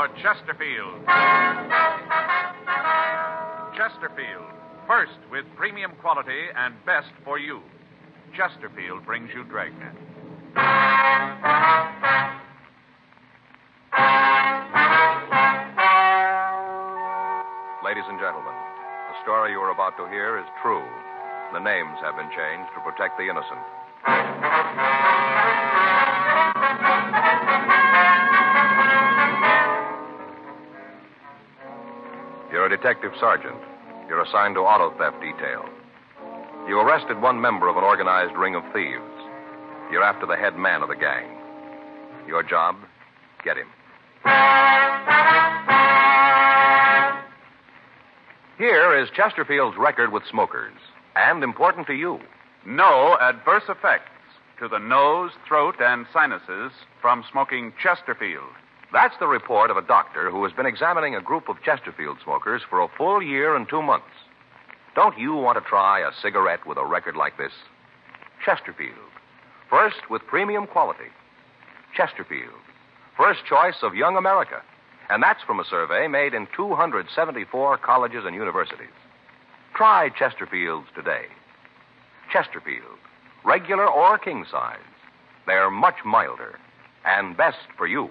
for Chesterfield. Chesterfield, first with premium quality and best for you. Chesterfield brings you Dragnet. Ladies and gentlemen, the story you are about to hear is true. The names have been changed to protect the innocent. You're a detective sergeant. You're assigned to auto theft detail. You arrested one member of an organized ring of thieves. You're after the head man of the gang. Your job, get him. Here is Chesterfield's record with smokers, and important to you. No adverse effects to the nose, throat, and sinuses from smoking Chesterfield. That's the report of a doctor who has been examining a group of Chesterfield smokers for a full year and 2 months. Don't you want to try a cigarette with a record like this? Chesterfield. First with premium quality. Chesterfield. First choice of young America. And that's from a survey made in 274 colleges and universities. Try Chesterfields today. Chesterfield. Regular or king size. They're much milder and best for you.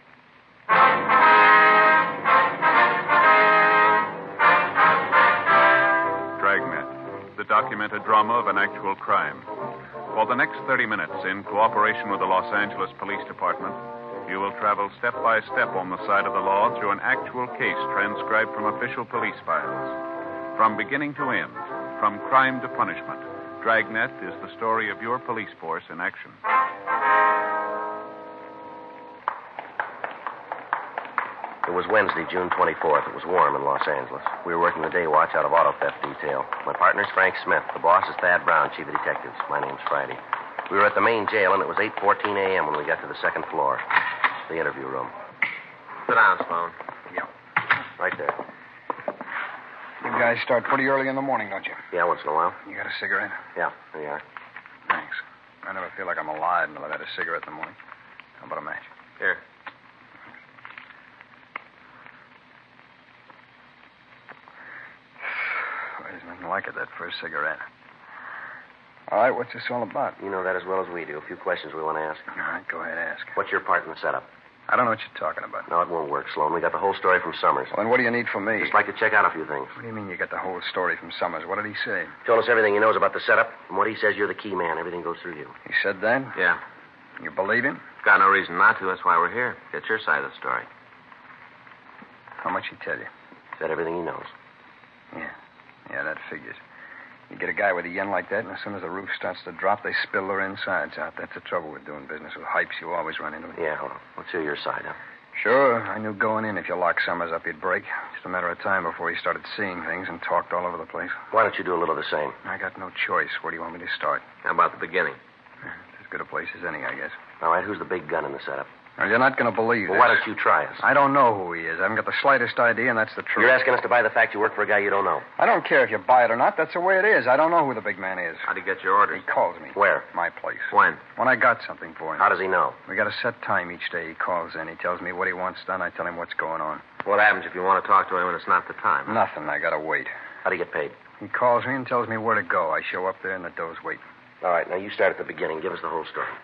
Dragnet, the documented drama of an actual crime. For the next 30 minutes, in cooperation with the Los Angeles Police Department, you will travel step by step on the side of the law through an actual case transcribed from official police files. From beginning to end, from crime to punishment, Dragnet is the story of your police force in action. It was Wednesday, June 24th. It was warm in Los Angeles. We were working the day watch out of auto theft detail. My partner's Frank Smith. The boss is Thad Brown, chief of detectives. My name's Friday. We were at the main jail, and it was 8:14 a.m. when we got to the second floor, the interview room. Sit down, Sloan. Yeah. Right there. You guys start pretty early in the morning, don't you? Yeah, once in a while. You got a cigarette? Yeah, there you are. Thanks. I never feel like I'm alive until I've had a cigarette in the morning. How about a match? Here. There's nothing like it, that first cigarette. All right, what's this all about? You know that as well as we do. A few questions we want to ask. All right, go ahead, ask. What's your part in the setup? I don't know what you're talking about. No, it won't work, Sloan. We got the whole story from Summers. Well, then what do you need from me? Just like to check out a few things. What do you mean you got the whole story from Summers? What did he say? Told us everything he knows about the setup. From what he says, you're the key man. Everything goes through you. He said that? Yeah. You believe him? Got no reason not to. That's why we're here. Get your side of the story. How much he tell you? Said everything he knows. Yeah, that figures. You get a guy with a yen like that, and as soon as the roof starts to drop, they spill their insides out. That's the trouble with doing business with hypes. You always run into it. Yeah, well, let's hear your side, huh? Sure. I knew going in if you locked Summers up, he'd break. Just a matter of time before he started seeing things and talked all over the place. Why don't you do a little of the same? I got no choice. Where do you want me to start? How about the beginning? As good a place as any, I guess. All right, who's the big gun in the setup? Well, you're not going to believe Well, this. why don't you try us? I don't know who he is. I haven't got the slightest idea, and that's the truth. You're asking us to buy the fact you work for a guy you don't know. I don't care if you buy it or not. That's the way it is. I don't know who the big man is. How'd he get your orders? He calls me. Where? My place. When? When I got something for him. How does he know? We got a set time each day. He calls in. He tells me what he wants done. I tell him what's going on. What happens if you want to talk to him and it's not the time? Nothing. I got to wait. How do you get paid? He calls me and tells me where to go. I show up there, and the dough's waiting. All right, now you start at the beginning. Give us the whole story.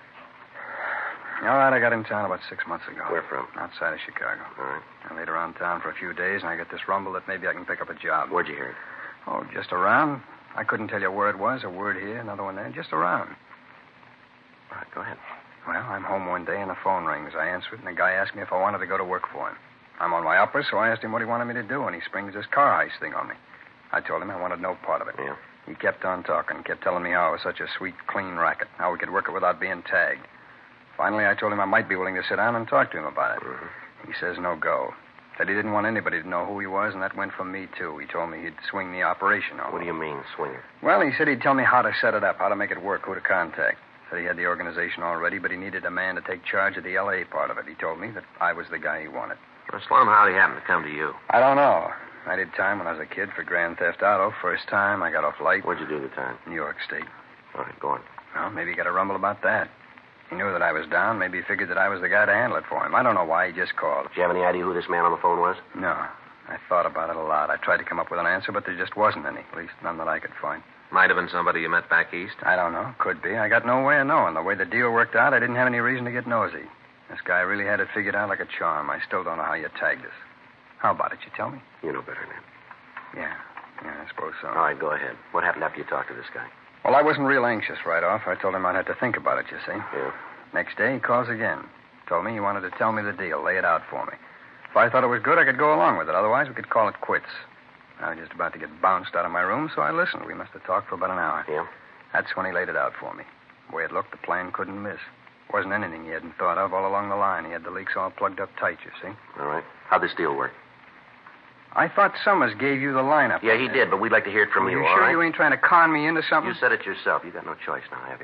All right, I got in town about 6 months ago. Where from? Outside of Chicago. All right. I laid around town for a few days, and I got this rumble that maybe I can pick up a job. Where'd you hear it? Oh, just around. I couldn't tell you where it was. A word here, another one there. Just around. All right, go ahead. Well, I'm home one day, and the phone rings. I answer it, and the guy asked me if I wanted to go to work for him. I'm on my uppers, so I asked him what he wanted me to do, and he springs this car heist thing on me. I told him I wanted no part of it. Yeah. He kept on talking, kept telling me how it was such a sweet, clean racket, how we could work it without being tagged. Finally, I told him I might be willing to sit down and talk to him about it. Mm-hmm. He says no go. Said he didn't want anybody to know who he was, and that went for me, too. He told me he'd swing the operation on me. What do you mean, swing it? Well, he said he'd tell me how to set it up, how to make it work, who to contact. Said he had the organization already, but he needed a man to take charge of the L.A. part of it. He told me that I was the guy he wanted. Well, Sloan, how'd he happen to come to you? I don't know. I did time when I was a kid for Grand Theft Auto. First time, I got off light. Where'd you do the time? New York State. All right, go on. Well, maybe you got a rumble about that. He knew that I was down. Maybe he figured that I was the guy to handle it for him. I don't know why. He just called. Did you have any idea who this man on the phone was? No. I thought about it a lot. I tried to come up with an answer, but there just wasn't any. At least none that I could find. Might have been somebody you met back east. I don't know. Could be. I got no way of knowing. The way the deal worked out, I didn't have any reason to get nosy. This guy really had it figured out like a charm. I still don't know how you tagged us. How about it? You tell me? You know better, Ned. Yeah, I suppose so. All right, go ahead. What happened after you talked to this guy? Well, I wasn't real anxious right off. I told him I'd have to think about it, you see. Yeah. Next day, he calls again. Told me he wanted to tell me the deal, lay it out for me. If I thought it was good, I could go along with it. Otherwise, we could call it quits. I was just about to get bounced out of my room, so I listened. We must have talked for about an hour. Yeah? That's when he laid it out for me. The way it looked, the plan couldn't miss. Wasn't anything he hadn't thought of all along the line. He had the leaks all plugged up tight, you see. All right. How'd this deal work? I thought Summers gave you the lineup. Yeah, he did, but we'd like to hear it from you, You all sure right? you ain't trying to con me into something? You said it yourself. You got no choice now, have you?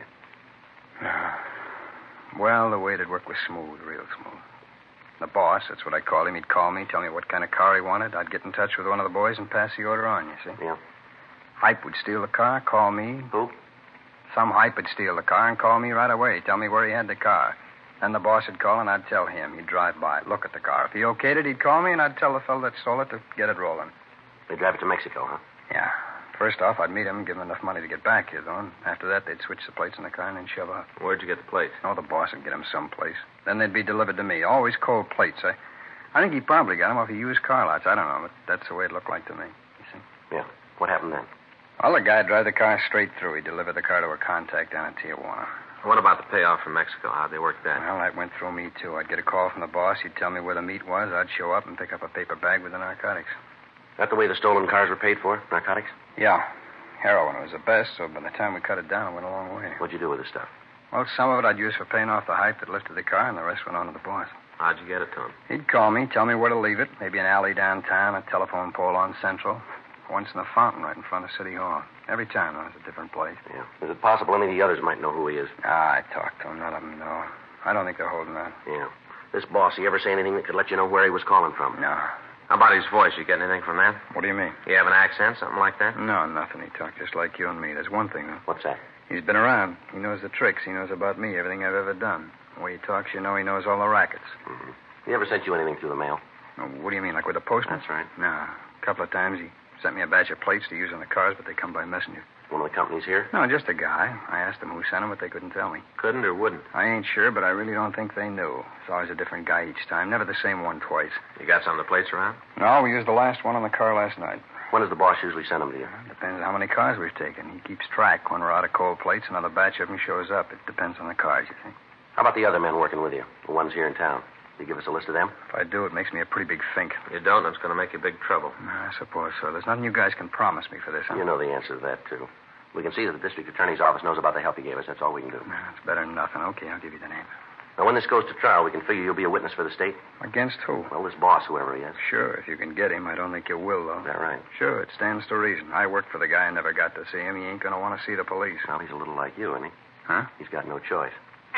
Well, the way it worked was smooth, real smooth. The boss, that's what I called him. He'd call me, tell me what kind of car he wanted. I'd get in touch with one of the boys and pass the order on, you see. Yeah. Hype would steal the car, call me. Who? Some hype would steal the car and call me right away, tell me where he had the car. Then the boss would call and I'd tell him. He'd drive by, look at the car. If he okayed it, he'd call me and I'd tell the fellow that stole it to get it rolling. They drive it to Mexico, huh? Yeah. First off, I'd meet him and give him enough money to get back here, though. And after that, they'd switch the plates in the car and then shove off. Where'd you get the plates? Oh, the boss would get them someplace. Then they'd be delivered to me. Always cold plates. I think he probably got them off of used car lots. I don't know, but that's the way it looked like to me. You see? Yeah. What happened then? Well, the guy'd drive the car straight through. He'd deliver the car to a contact down in Tijuana. What about the payoff from Mexico? How'd they work that? Well, that went through me, too. I'd get a call from the boss. He'd tell me where the meat was. I'd show up and pick up a paper bag with the narcotics. That the way the stolen cars were paid for? Narcotics? Yeah. Heroin was the best, so by the time we cut it down, it went a long way. What'd you do with the stuff? Well, some of it I'd use for paying off the hype that lifted the car, and the rest went on to the boss. How'd you get it to him? He'd call me, tell me where to leave it. Maybe an alley downtown, a telephone pole on Central. Once in a fountain right in front of City Hall. Every time, though, it was a different place. Yeah. Is it possible any of the others might know who he is? I talked to him. None of them know. I don't think they're holding out. Yeah. This boss, he ever say anything that could let you know where he was calling from? No. How about his voice? You get anything from that? What do you mean? You have an accent, something like that? No, nothing. He talked just like you and me. There's one thing, though. What's that? He's been around. He knows the tricks. He knows about me, everything I've ever done. The way he talks, you know he knows all the rackets. Mm-hmm. He ever sent you anything through the mail? Oh, what do you mean, like with the postman? That's right. No. A couple of times he sent me a batch of plates to use on the cars, but they come by messenger. One of the companies here? No, just a guy. I asked them who sent him, but they couldn't tell me. Couldn't or wouldn't? I ain't sure, but I really don't think they knew. It's always a different guy each time. Never the same one twice. You got some of the plates around? No, we used the last one on the car last night. When does the boss usually send them to you? Depends on how many cars we've taken. He keeps track. When we're out of cold plates, another batch of them shows up. It depends on the cars, you see. How about the other men working with you? The ones here in town? You give us a list of them? If I do, it makes me a pretty big fink. You don't, it's going to make you big trouble. I suppose so. There's nothing you guys can promise me for this, huh? You know the answer to that, too. We can see that the district attorney's office knows about the help you gave us. That's all we can do. It's better than nothing. Okay, I'll give you the name. Now, when this goes to trial, we can figure you'll be a witness for the state. Against who? Well, this boss, whoever he is. Sure, if you can get him. I don't think you will, though. Is that right? Sure, it stands to reason. I worked for the guy and never got to see him. He ain't going to want to see the police. Well, he's a little like you, isn't he? Huh? He's got no choice.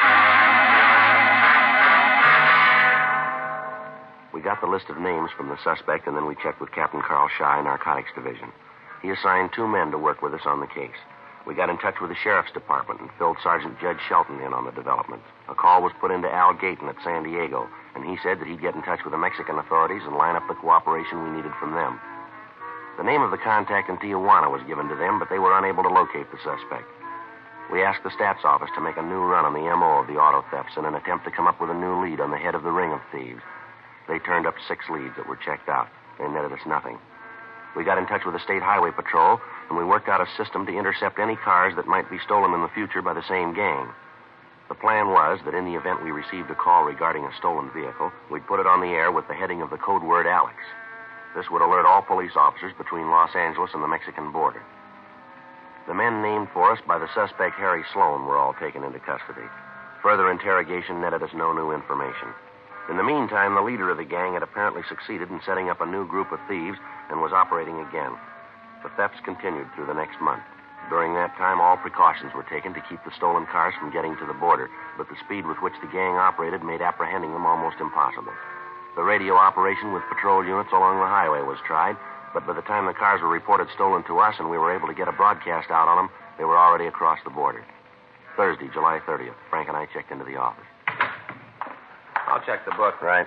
We got the list of names from the suspect, and then we checked with Captain Carl Shy, Narcotics Division. He assigned 2 men to work with us on the case. We got in touch with the Sheriff's Department and filled Sergeant Judge Shelton in on the developments. A call was put into Al Gayton at San Diego, and he said that he'd get in touch with the Mexican authorities and line up the cooperation we needed from them. The name of the contact in Tijuana was given to them, but they were unable to locate the suspect. We asked the Stats Office to make a new run on the M.O. of the auto thefts in an attempt to come up with a new lead on the head of the ring of thieves. They turned up 6 leads that were checked out. They netted us nothing. We got in touch with the State Highway Patrol, and we worked out a system to intercept any cars that might be stolen in the future by the same gang. The plan was that in the event we received a call regarding a stolen vehicle, we'd put it on the air with the heading of the code word Alex. This would alert all police officers between Los Angeles and the Mexican border. The men named for us by the suspect Harry Sloan were all taken into custody. Further interrogation netted us no new information. In the meantime, the leader of the gang had apparently succeeded in setting up a new group of thieves and was operating again. The thefts continued through the next month. During that time, all precautions were taken to keep the stolen cars from getting to the border, but the speed with which the gang operated made apprehending them almost impossible. The radio operation with patrol units along the highway was tried, but by the time the cars were reported stolen to us and we were able to get a broadcast out on them, they were already across the border. Thursday, July 30th. Frank and I checked into the office. I'll check the book. Right.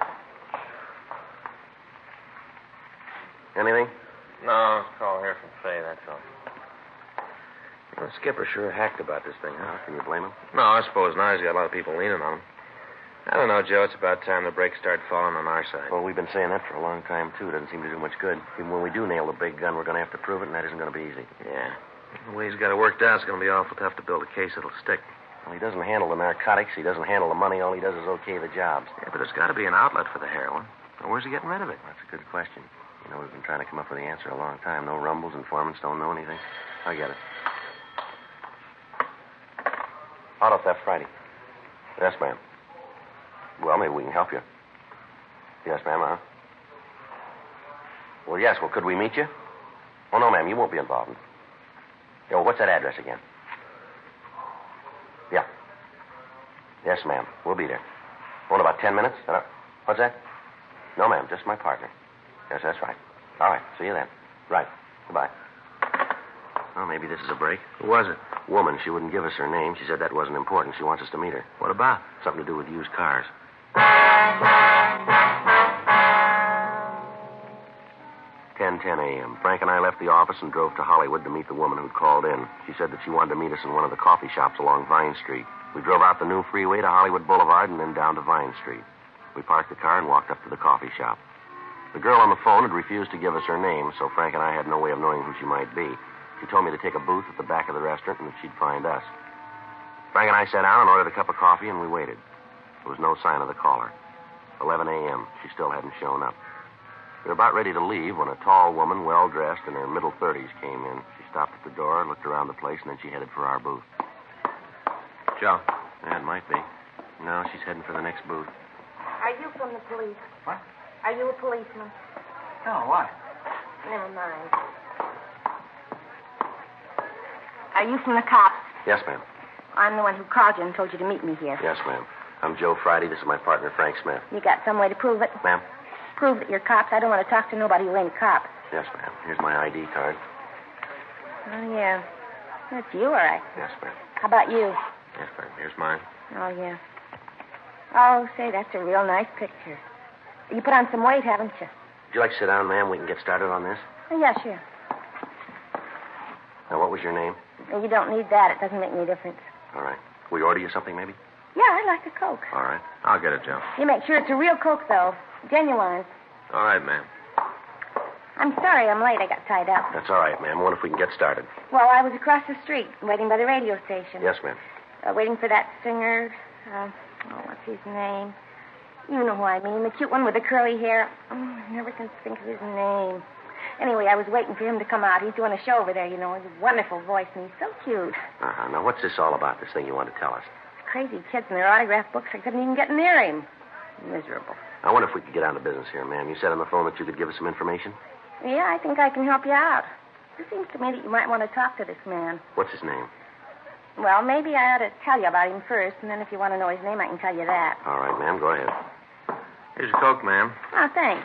Anything? No, it's a call here from Fay, that's all. Well, Skipper sure hacked about this thing, huh? Can you blame him? No, I suppose not. He's got a lot of people leaning on him. I don't know, Joe. It's about time the brakes start falling on our side. Well, we've been saying that for a long time, too. It doesn't seem to do much good. Even when we do nail the big gun, we're going to have to prove it, and that isn't going to be easy. Yeah. The way he's got it worked out, it's going to be awful tough to build a case that'll stick. Well, he doesn't handle the narcotics. He doesn't handle the money. All he does is okay the jobs. Yeah, but there's got to be an outlet for the heroin. Now, where's he getting rid of it? That's a good question. You know, we've been trying to come up with the answer a long time. No rumbles, informants don't know anything. I get it. Auto theft Friday. Yes, ma'am. Well, maybe we can help you. Yes, ma'am, Well, yes. Well, could we meet you? Oh, no, ma'am. You won't be involved. Yeah, well, what's that address again? Yeah. Yes, ma'am. We'll be there. Oh, in about 10 minutes? What's that? No, ma'am. Just my partner. Yes, that's right. All right. See you then. Right. Goodbye. Well, maybe this is a break. Who was it? Woman. She wouldn't give us her name. She said that wasn't important. She wants us to meet her. What about? Something to do with used cars. 10:10 a.m. Frank and I left the office and drove to Hollywood to meet the woman who'd called in. She said that she wanted to meet us in one of the coffee shops along Vine Street. We drove out the new freeway to Hollywood Boulevard and then down to Vine Street. We parked the car and walked up to the coffee shop. The girl on the phone had refused to give us her name, so Frank and I had no way of knowing who she might be. She told me to take a booth at the back of the restaurant and that she'd find us. Frank and I sat down and ordered a cup of coffee, and we waited. There was no sign of the caller. 11 a.m. She still hadn't shown up. We were about ready to leave when a tall woman, well-dressed, in her middle 30s, came in. She stopped at the door, looked around the place, and then she headed for our booth. Joe. Yeah, it might be. No, she's heading for the next booth. Are you from the police? What? Are you a policeman? No, why? Never mind. Are you from the cops? Yes, ma'am. I'm the one who called you and told you to meet me here. Yes, ma'am. I'm Joe Friday. This is my partner, Frank Smith. You got some way to prove it? Ma'am? Prove that you're cops. I don't want to talk to nobody who ain't cops. Yes, ma'am. Here's my ID card. Oh, yeah. That's you, all right. Yes, ma'am. How about you? Yes, ma'am. Here's mine. Oh, yeah. Oh, say, that's a real nice picture. You put on some weight, haven't you? Would you like to sit down, ma'am? We can get started on this. Oh, yeah, sure. Now, what was your name? You don't need that. It doesn't make any difference. All right. Will we order you something, maybe? Yeah, I'd like a Coke. All right. I'll get it, Joe. You make sure it's a real Coke, though. Genuine. All right, ma'am. I'm sorry I'm late. I got tied up. That's all right, ma'am. I wonder if we can get started. Well, I was across the street, waiting by the radio station. Yes, ma'am. Waiting for that singer. What's his name? You know who I mean. The cute one with the curly hair. Oh, I never can think of his name. Anyway, I was waiting for him to come out. He's doing a show over there, you know. He has a wonderful voice, and he's so cute. Uh-huh. Now, what's this all about, this thing you want to tell us? Crazy kids and their autograph books. I couldn't even get near him. Miserable. I wonder if we could get down to business here, ma'am. You said on the phone that you could give us some information? Yeah, I think I can help you out. It seems to me that you might want to talk to this man. What's his name? Well, maybe I ought to tell you about him first, and then if you want to know his name, I can tell you that. All right, ma'am. Go ahead. Here's your Coke, ma'am. Oh, thanks.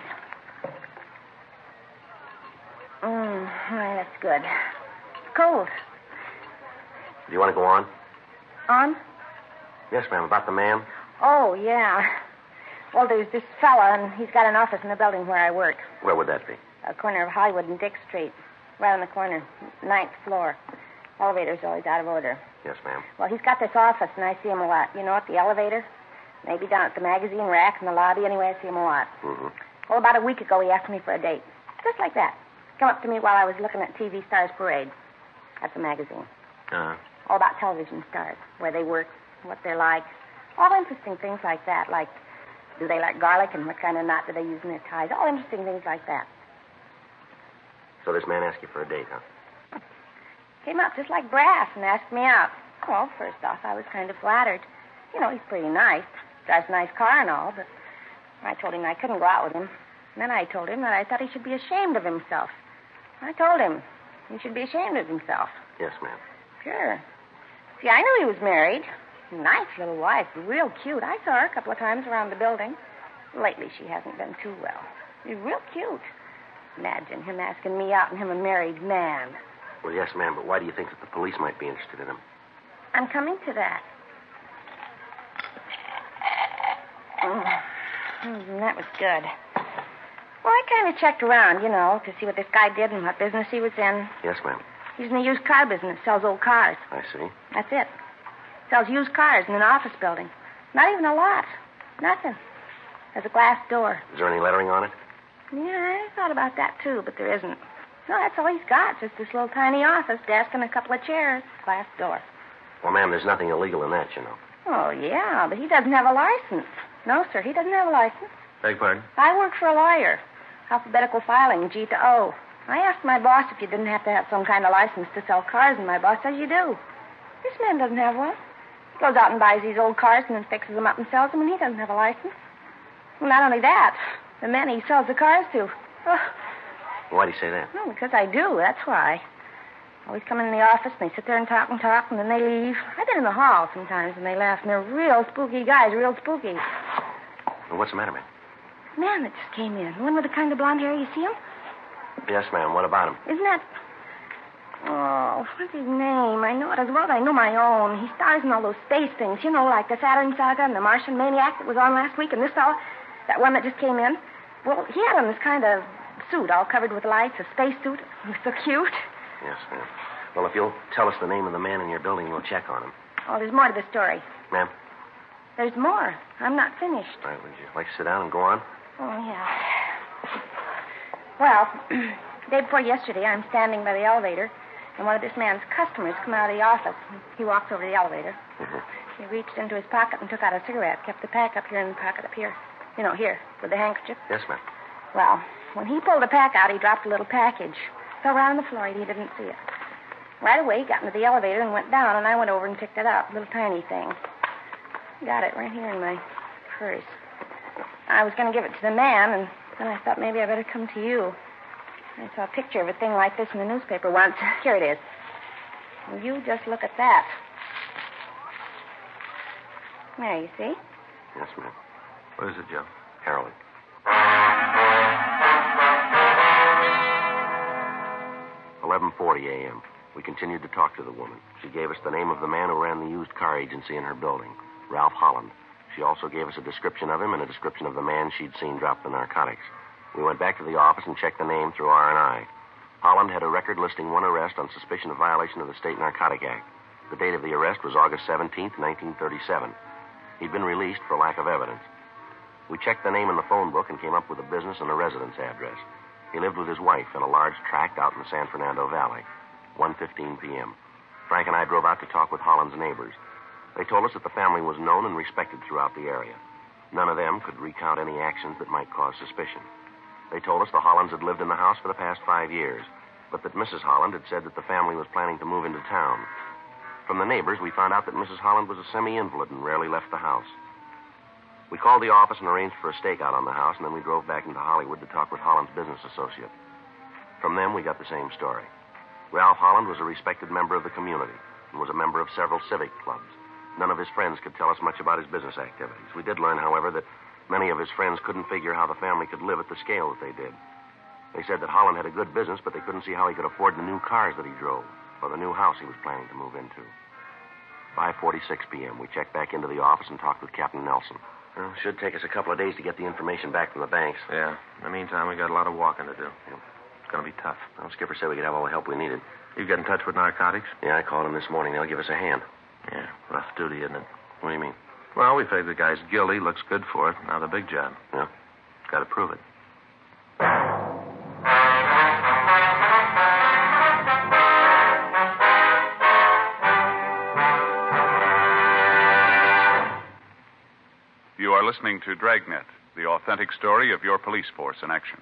Why, that's good. It's cold. Do you want to go on? On? Yes, ma'am. About the man? Oh, yeah. Well, there's this fella, and he's got an office in the building where I work. Where would that be? A corner of Hollywood and Dick Street. Right on the corner. 9th floor. Elevator's always out of order. Yes, ma'am. Well, he's got this office, and I see him a lot. You know, at the elevator? Maybe down at the magazine rack in the lobby. Anyway, I see him a lot. Mm-hmm. Well, about a week ago, he asked me for a date. Just like that. Come up to me while I was looking at TV Stars Parade. That's a magazine. Uh-huh. All about television stars. Where they work, what they're like. All interesting things like that. Like, do they like garlic and what kind of knot do they use in their ties? All interesting things like that. So this man asked you for a date, huh? Came up just like brass and asked me out. Well, first off, I was kind of flattered. You know, he's pretty nice. Drives a nice car and all, but I told him I couldn't go out with him. And then I told him that I thought he should be ashamed of himself. I told him he should be ashamed of himself. Yes, ma'am. Sure. See, I knew he was married. Nice little wife, real cute. I saw her a couple of times around the building. Lately, she hasn't been too well. She's real cute. Imagine him asking me out and him a married man. Well, yes, ma'am, but why do you think that the police might be interested in him? I'm coming to that. That was good. Well, I kind of checked around, to see what this guy did and what business he was in. Yes, ma'am. He's in the used car business, sells old cars. I see. That's it. Sells used cars in an office building. Not even a lot. Nothing. There's a glass door. Is there any lettering on it? Yeah, I thought about that, too, but there isn't. No, that's all he's got, just this little tiny office, desk, and a couple of chairs. Glass door. Well, ma'am, there's nothing illegal in that, Oh, yeah, but he doesn't have a license. No, sir, he doesn't have a license. Beg pardon? I work for a lawyer. Alphabetical filing, G to O. I asked my boss if you didn't have to have some kind of license to sell cars, and my boss says you do. This man doesn't have one. He goes out and buys these old cars and then fixes them up and sells them, and he doesn't have a license. Well, not only that, the men he sells the cars to. Oh. Why'd he say that? Well, because I do, that's why. Always come in the office, and they sit there and talk, and then they leave. I've been in the hall sometimes, and they laugh, and they're real spooky guys, real spooky. Well, what's the matter, ma'am? Man that just came in. The one with the kind of blonde hair, you see him? Yes, ma'am. What about him? Isn't that... Oh, what's his name? I know it as well as I know my own. He stars in all those space things, like the Saturn Saga and the Martian Maniac that was on last week, and this fellow, that one that just came in. Well, he had on this kind of suit all covered with lights, a space suit. He was so cute. Yes, ma'am. Well, if you'll tell us the name of the man in your building, we'll check on him. Oh, there's more to the story. Ma'am? There's more. I'm not finished. All right, would you like to sit down and go on? Oh, yeah. Well, day before yesterday, I'm standing by the elevator, and one of this man's customers come out of the office. He walked over to the elevator. Mm-hmm. He reached into his pocket and took out a cigarette, kept the pack up here in the pocket up here. Here, with the handkerchief. Yes, ma'am. Well, when he pulled the pack out, he dropped a little package. Fell right on the floor, and he didn't see it. Right away, he got into the elevator and went down, and I went over and picked it up, a little tiny thing. Got it right here in my purse. I was going to give it to the man, and then I thought maybe I better come to you. I saw a picture of a thing like this in the newspaper once. Here it is. Will you just look at that? There, you see? Yes, ma'am. What is it, Joe? Heroin. 11:40 a.m. We continued to talk to the woman. She gave us the name of the man who ran the used car agency in her building, Ralph Holland. She also gave us a description of him and a description of the man she'd seen drop the narcotics. We went back to the office and checked the name through R&I. Holland had a record listing one arrest on suspicion of violation of the State Narcotic Act. The date of the arrest was August 17th, 1937. He'd been released for lack of evidence. We checked the name in the phone book and came up with a business and a residence address. He lived with his wife in a large tract out in the San Fernando Valley. 1:15 p.m. Frank and I drove out to talk with Holland's neighbors. They told us that the family was known and respected throughout the area. None of them could recount any actions that might cause suspicion. They told us the Hollands had lived in the house for the past 5 years, but that Mrs. Holland had said that the family was planning to move into town. From the neighbors, we found out that Mrs. Holland was a semi-invalid and rarely left the house. We called the office and arranged for a stakeout on the house, and then we drove back into Hollywood to talk with Holland's business associate. From them, we got the same story. Ralph Holland was a respected member of the community and was a member of several civic clubs. None of his friends could tell us much about his business activities. We did learn, however, that many of his friends couldn't figure how the family could live at the scale that they did. They said that Holland had a good business, but they couldn't see how he could afford the new cars that he drove or the new house he was planning to move into. 5:46 p.m. We checked back into the office and talked with Captain Nelson. Well, it should take us a couple of days to get the information back from the banks. Yeah. In the meantime, we got a lot of walking to do. Yeah. It's going to be tough. Well, Skipper said we could have all the help we needed. You get in touch with narcotics? Yeah, I called him this morning. They'll give us a hand. Yeah, rough duty, isn't it? What do you mean? Well, we figured the guy's guilty, looks good for it. Now the big job. Yeah? Got to prove it. You are listening to Dragnet, the authentic story of your police force in action.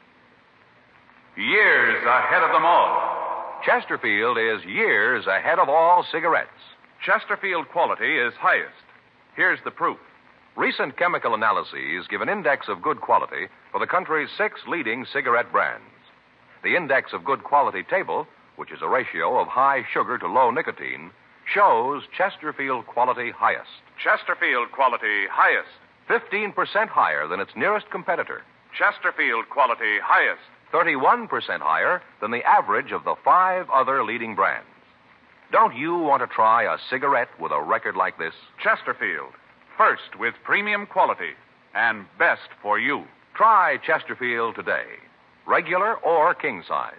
Years ahead of them all. Chesterfield is years ahead of all cigarettes. Chesterfield quality is highest. Here's the proof. Recent chemical analyses give an index of good quality for the country's 6 leading cigarette brands. The index of good quality table, which is a ratio of high sugar to low nicotine, shows Chesterfield quality highest. Chesterfield quality highest. 15% higher than its nearest competitor. Chesterfield quality highest. 31% higher than the average of the 5 other leading brands. Don't you want to try a cigarette with a record like this? Chesterfield. First with premium quality and best for you. Try Chesterfield today. Regular or king size.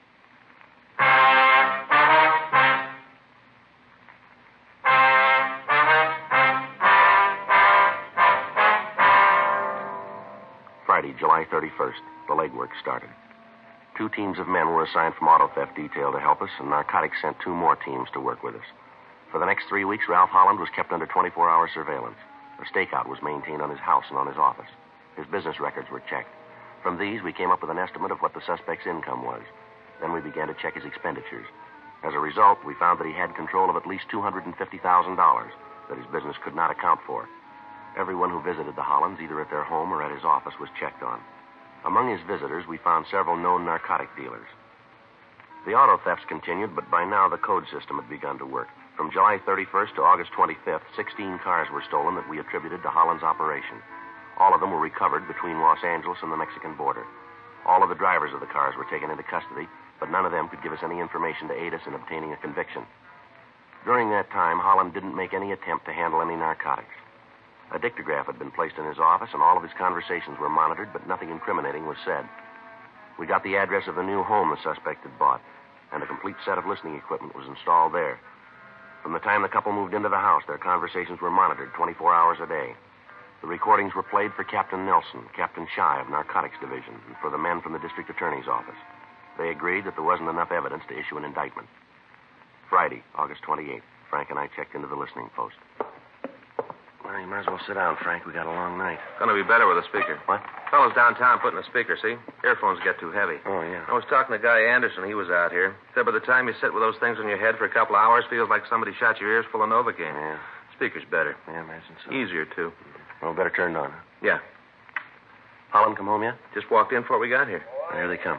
Friday, July 31st, the legwork started. 2 teams of men were assigned from auto theft detail to help us, and narcotics sent 2 more teams to work with us. For the next 3 weeks, Ralph Holland was kept under 24-hour surveillance. A stakeout was maintained on his house and on his office. His business records were checked. From these, we came up with an estimate of what the suspect's income was. Then we began to check his expenditures. As a result, we found that he had control of at least $250,000 that his business could not account for. Everyone who visited the Hollands, either at their home or at his office, was checked on. Among his visitors, we found several known narcotic dealers. The auto thefts continued, but by now the code system had begun to work. From July 31st to August 25th, 16 cars were stolen that we attributed to Holland's operation. All of them were recovered between Los Angeles and the Mexican border. All of the drivers of the cars were taken into custody, but none of them could give us any information to aid us in obtaining a conviction. During that time, Holland didn't make any attempt to handle any narcotics. A dictograph had been placed in his office, and all of his conversations were monitored, but nothing incriminating was said. We got the address of the new home the suspect had bought, and a complete set of listening equipment was installed there. From the time the couple moved into the house, their conversations were monitored 24 hours a day. The recordings were played for Captain Nelson, Captain Shy of Narcotics Division, and for the men from the district attorney's office. They agreed that there wasn't enough evidence to issue an indictment. Friday, August 28th, Frank and I checked into the listening post. Well, you might as well sit down, Frank. We got a long night. Gonna be better with a speaker. What? Fellows downtown putting a speaker, see? Earphones get too heavy. Oh, yeah. I was talking to Guy Anderson. He was out here. Said by the time you sit with those things on your head for a couple of hours, feels like somebody shot your ears full of Novocaine. Yeah. Speaker's better. Yeah, I imagine so. Easier, too. Well, better turned on. Yeah. Holland come home yet? Just walked in before we got here. Well, here they come.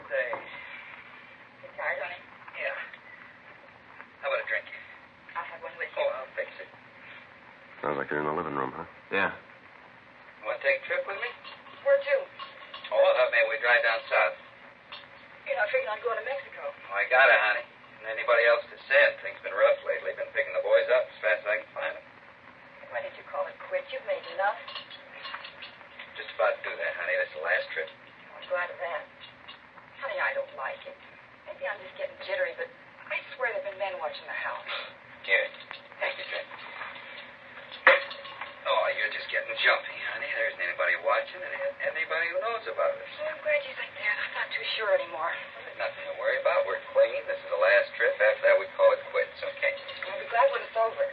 How about a drink? I'll have one with you. Oh, I'll fix it. Sounds like they're in the living room, huh? Yeah. Want to take a trip with me? Where to? Oh, I thought maybe we'd drive down south. You're not figuring on going to Mexico. Oh, I gotta, honey. And anybody else to send. Things been rough lately. Been picking the boys up as fast as I can find them. Why did you call it quits? You've made enough. Just about to do that, honey. This is the last trip. I'm glad of that. Honey, I don't like it. Maybe I'm just getting jittery, but I swear there have been men watching the house. Here. Take your drink. Oh, you're just getting jumpy, honey. There isn't anybody watching and anybody who knows about us. Well, I'm glad you think that. I'm not too sure anymore. There's nothing to worry about. We're clean. This is the last trip. After that, we call it quits, okay? I'll be glad when it's over.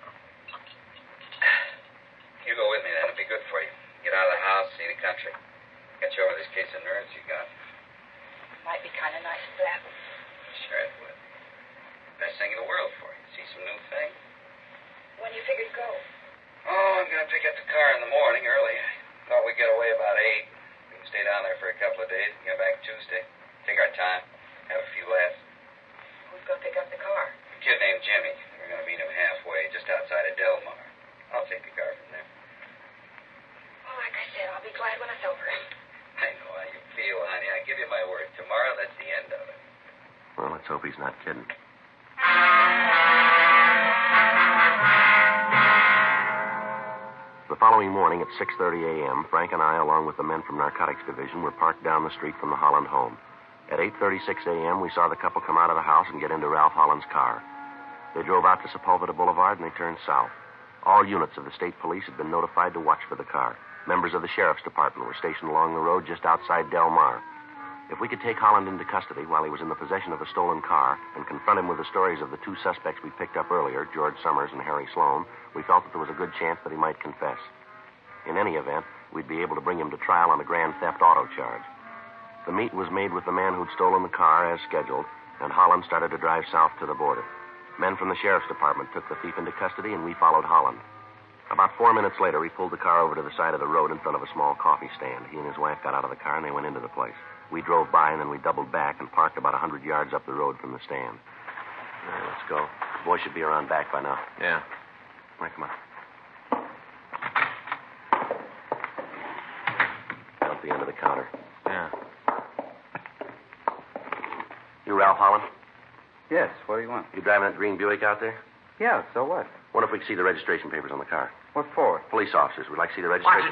You go with me, then. It'll be good for you. Get out of the house, see the country. Get you over this case of nerves you got. Might be kind of nice of that. Sure it would. Best thing in the world for you. See some new things. When do you figure to go? Oh, I'm going to pick up the car in the morning early. I thought we'd get away about 8. We can stay down there for a couple of days and get back Tuesday. Take our time. Have a few laughs. Who's going to pick up the car? A kid named Jimmy. We're going to meet him halfway, just outside of Del Mar. I'll take the car from there. Well, like I said, I'll be glad when it's over. I know how you feel, honey. I give you my word. Tomorrow, that's the end of it. Well, let's hope he's not kidding. The following morning at 6:30 a.m., Frank and I, along with the men from Narcotics Division, were parked down the street from the Holland home. At 8:36 a.m., we saw the couple come out of the house and get into Ralph Holland's car. They drove out to Sepulveda Boulevard and they turned south. All units of the state police had been notified to watch for the car. Members of the sheriff's department were stationed along the road just outside Del Mar. If we could take Holland into custody while he was in the possession of a stolen car and confront him with the stories of the 2 suspects we picked up earlier, George Summers and Harry Sloan, we felt that there was a good chance that he might confess. In any event, we'd be able to bring him to trial on a grand theft auto charge. The meet was made with the man who'd stolen the car as scheduled, and Holland started to drive south to the border. Men from the sheriff's department took the thief into custody, and we followed Holland. About 4 minutes later, he pulled the car over to the side of the road in front of a small coffee stand. He and his wife got out of the car, and they went into the place. We drove by, and then we doubled back and parked about 100 yards up the road from the stand. All right, let's go. The boy should be around back by now. Yeah. All right, come on. Out the end of the counter. Yeah. You Ralph Holland? Yes, what do you want? You driving that green Buick out there? Yeah, so what? Wonder if we can see the registration papers on the car. What for? Police officers. We'd like to see the registration.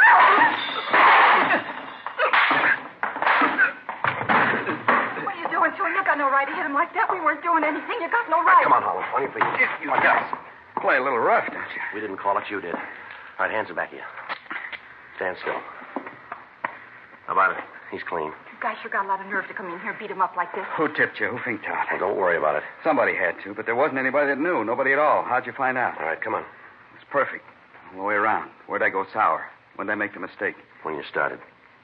What are you doing to him? You got no right to hit him like that. We weren't doing anything. You got no right. Come on, Holland. On your feet. You guys play a little rough, don't you? We didn't call it. You did. All right, hands are back of you. Stand still. How about it? He's clean. You guys sure got a lot of nerve to come in here and beat him up like this. Who tipped you? Who finked out? Well, don't worry about it. Somebody had to, but there wasn't anybody that knew. Nobody at all. How'd you find out? All right, come on. It's perfect. All the way around. Where'd I go sour? When'd I make the mistake? When you started.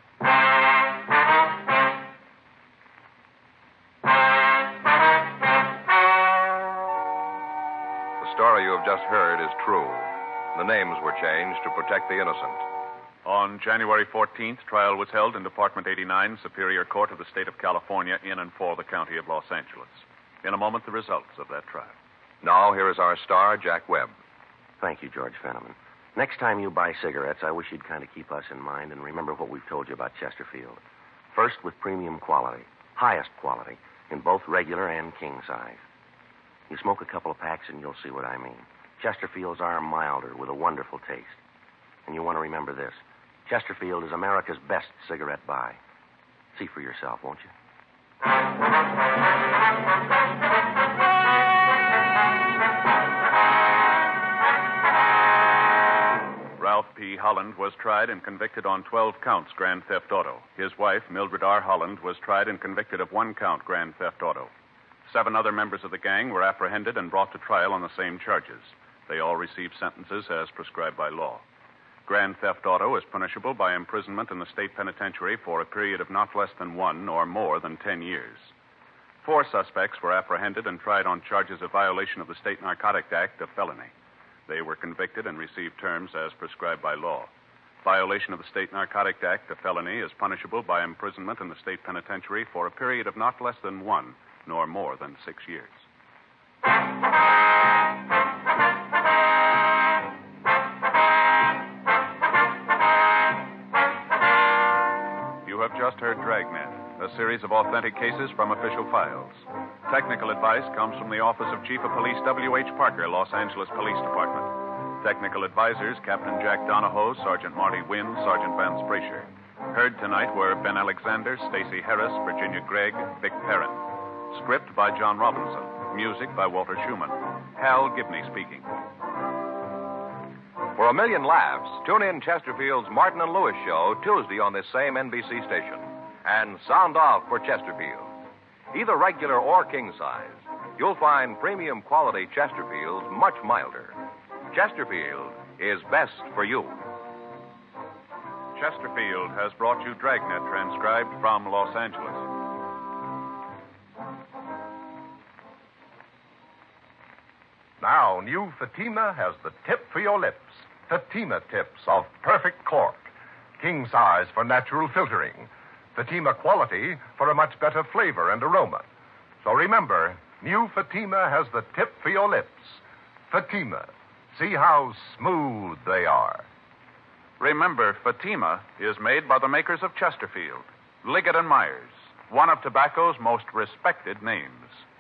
The story you have just heard is true. The names were changed to protect the innocent. On January 14th, trial was held in Department 89, Superior Court of the State of California, in and for the County of Los Angeles. In a moment, the results of that trial. Now, here is our star, Jack Webb. Thank you, George Fenneman. Next time you buy cigarettes, I wish you'd kind of keep us in mind and remember what we've told you about Chesterfield. First, with premium quality, highest quality, in both regular and king size. You smoke a couple of packs and you'll see what I mean. Chesterfields are milder with a wonderful taste. And you want to remember this. Chesterfield is America's best cigarette buy. See for yourself, won't you? Ralph P. Holland was tried and convicted on 12 counts grand theft auto. His wife, Mildred R. Holland, was tried and convicted of 1 count grand theft auto. 7 other members of the gang were apprehended and brought to trial on the same charges. They all received sentences as prescribed by law. Grand theft auto is punishable by imprisonment in the state penitentiary for a period of not less than 1 or more than 10 years. 4 suspects were apprehended and tried on charges of violation of the State Narcotic Act, a felony. They were convicted and received terms as prescribed by law. Violation of the State Narcotic Act, a felony, is punishable by imprisonment in the state penitentiary for a period of not less than 1 nor more than 6 years. You have just heard Dragnet, a series of authentic cases from official files. Technical advice comes from the Office of Chief of Police W.H. Parker, Los Angeles Police Department. Technical advisors, Captain Jack Donahoe, Sergeant Marty Wynn, Sergeant Vance Brasher. Heard tonight were Ben Alexander, Stacey Harris, Virginia Gregg, Vic Perrin. Script by John Robinson. Music by Walter Schumann. Hal Gibney speaking. For a million laughs, tune in Chesterfield's Martin and Lewis show Tuesday on this same NBC station. And sound off for Chesterfield. Either regular or king size, you'll find premium quality Chesterfields much milder. Chesterfield is best for you. Chesterfield has brought you Dragnet, transcribed from Los Angeles. Now, new Fatima has the tip for your lips. Fatima tips of perfect cork. King size for natural filtering. Fatima quality for a much better flavor and aroma. So remember, new Fatima has the tip for your lips. Fatima. See how smooth they are. Remember, Fatima is made by the makers of Chesterfield, Liggett and Myers, one of tobacco's most respected names.